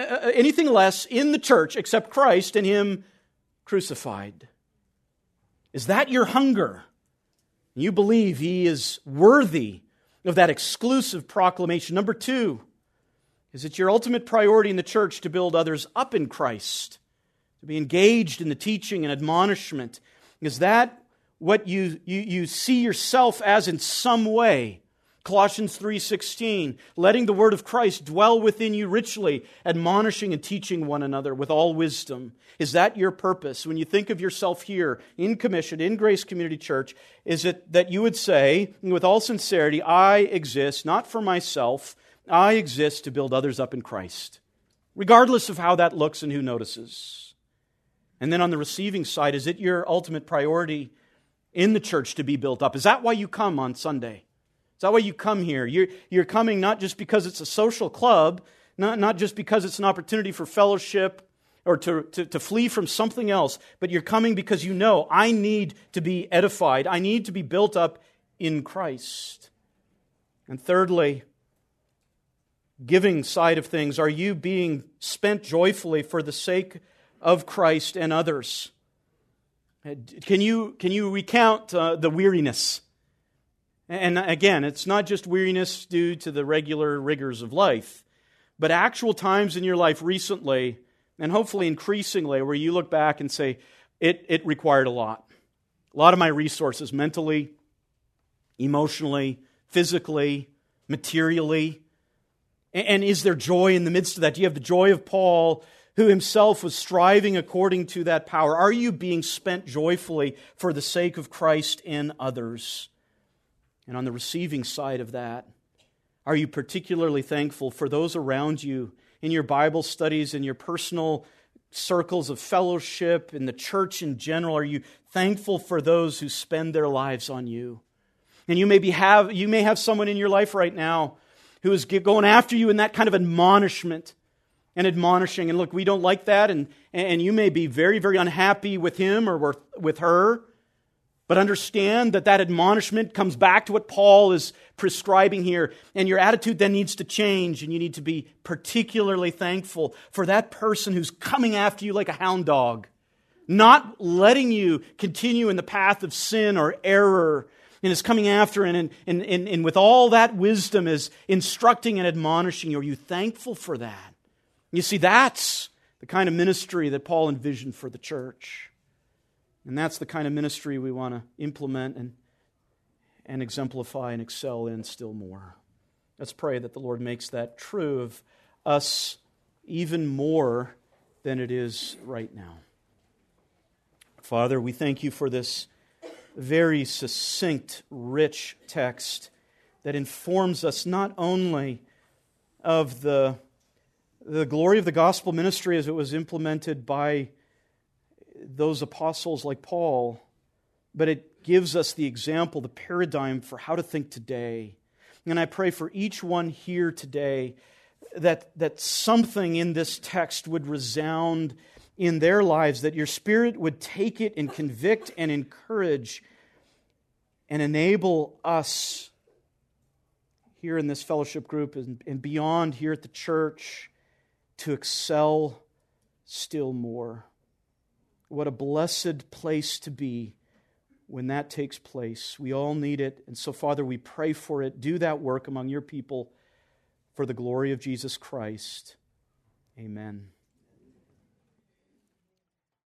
S1: the church except Christ and Him crucified? Is that your hunger? You believe He is worthy of that exclusive proclamation. Number 2, is it your ultimate priority in the church to build others up in Christ? To be engaged in the teaching and admonishment? Is that what you see yourself as in some way? Colossians 3:16, letting the word of Christ dwell within you richly, admonishing and teaching one another with all wisdom. Is that your purpose? When you think of yourself here in Commission, in Grace Community Church, is it that you would say, with all sincerity, I exist not for myself, I exist to build others up in Christ, regardless of how that looks and who notices? And then on the receiving side, is it your ultimate priority in the church to be built up? Is that why you come on Sunday? Is that why you come here? You're coming not just because it's a social club, not just because it's an opportunity for fellowship or to flee from something else, but you're coming because you know, I need to be edified. I need to be built up in Christ. And thirdly, giving side of things, are you being spent joyfully for the sake of Christ and others? Can you recount the weariness? And again, it's not just weariness due to the regular rigors of life, but actual times in your life recently, and hopefully increasingly, where you look back and say, it required a lot. A lot of my resources, mentally, emotionally, physically, materially. And is there joy in the midst of that? Do you have the joy of Paul, who himself was striving according to that power? Are you being spent joyfully for the sake of Christ and others? And on the receiving side of that, are you particularly thankful for those around you in your Bible studies, in your personal circles of fellowship, in the church in general? Are you thankful for those who spend their lives on you? And you may have someone in your life right now who is going after you in that kind of admonishment and admonishing. And look, we don't like that, and you may be very, very unhappy with him or with her. But understand that admonishment comes back to what Paul is prescribing here. And your attitude then needs to change, and you need to be particularly thankful for that person who's coming after you like a hound dog, not letting you continue in the path of sin or error, and is coming after and with all that wisdom is instructing and admonishing you. Are you thankful for that? You see, that's the kind of ministry that Paul envisioned for the church. And that's the kind of ministry we want to implement and exemplify and excel in still more. Let's pray that the Lord makes that true of us even more than it is right now. Father, we thank you for this very succinct, rich text that informs us not only of the glory of the gospel ministry as it was implemented by those apostles like Paul, but it gives us the example, the paradigm for how to think today. And I pray for each one here today that something in this text would resound in their lives, that your Spirit would take it and convict and encourage and enable us here in this fellowship group and beyond here at the church to excel still more. What a blessed place to be when that takes place. We all need it. And so, Father, we pray for it. Do that work among your people for the glory of Jesus Christ. Amen.